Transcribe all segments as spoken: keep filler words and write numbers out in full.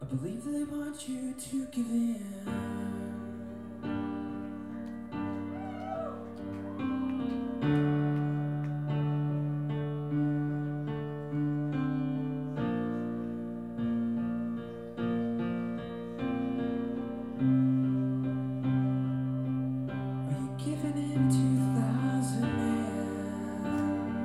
believe they want you to give in. Are you giving in to thousand men?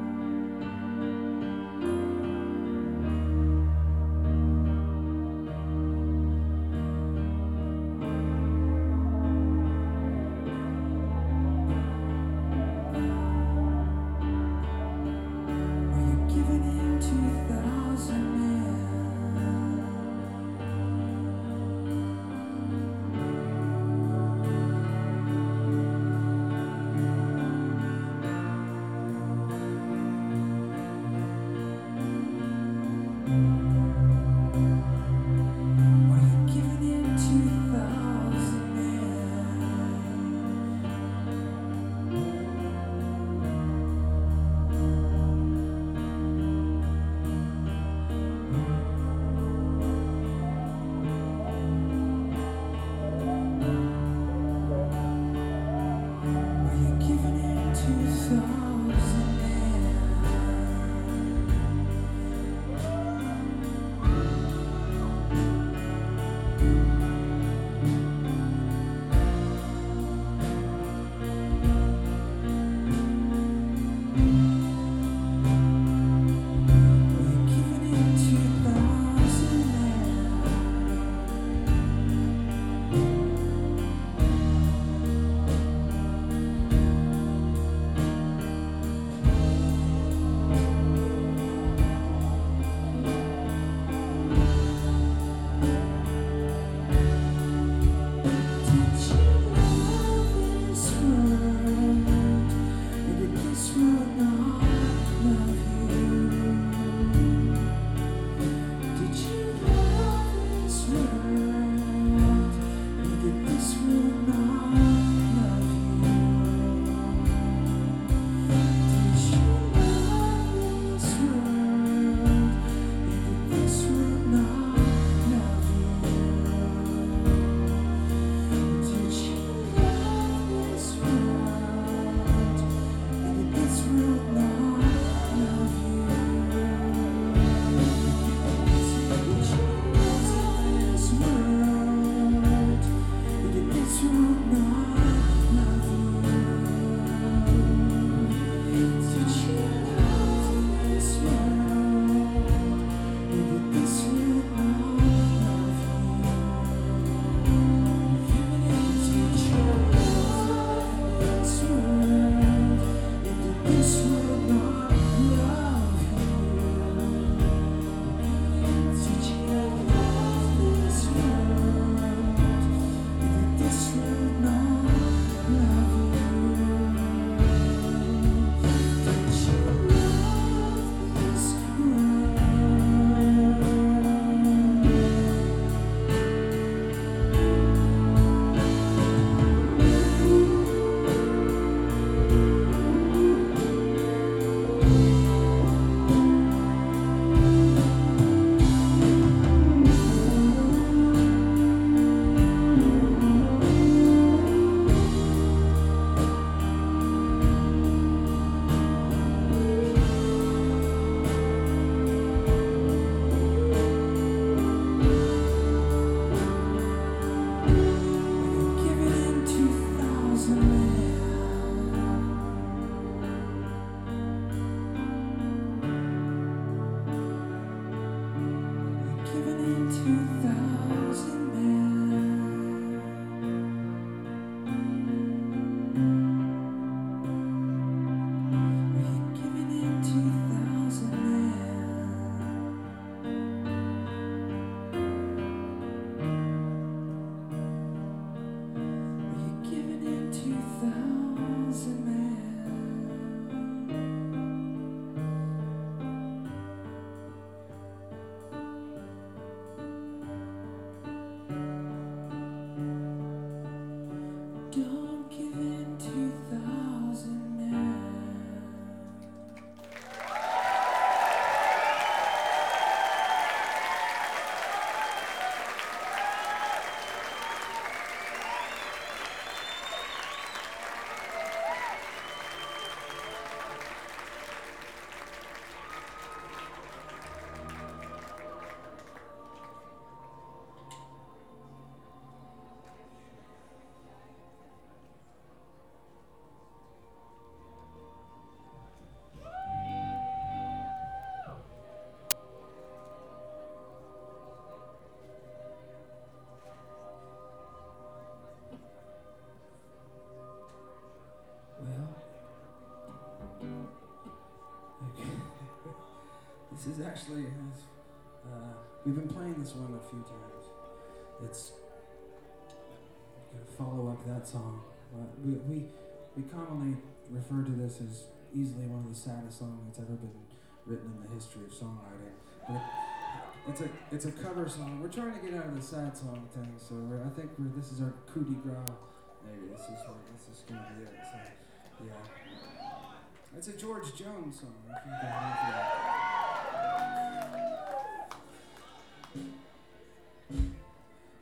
This is actually, uh, we've been playing this one a few times. It's gonna follow up that song. Uh, we, we, we commonly refer to this as easily one of the saddest songs that's ever been written in the history of songwriting. But it's a, it's a cover song. We're trying to get out of the sad song thing, so we're, I think we're, this is our coup de grace. Maybe this is what, this is gonna be it. So, yeah. It's a George Jones song. I think I have that.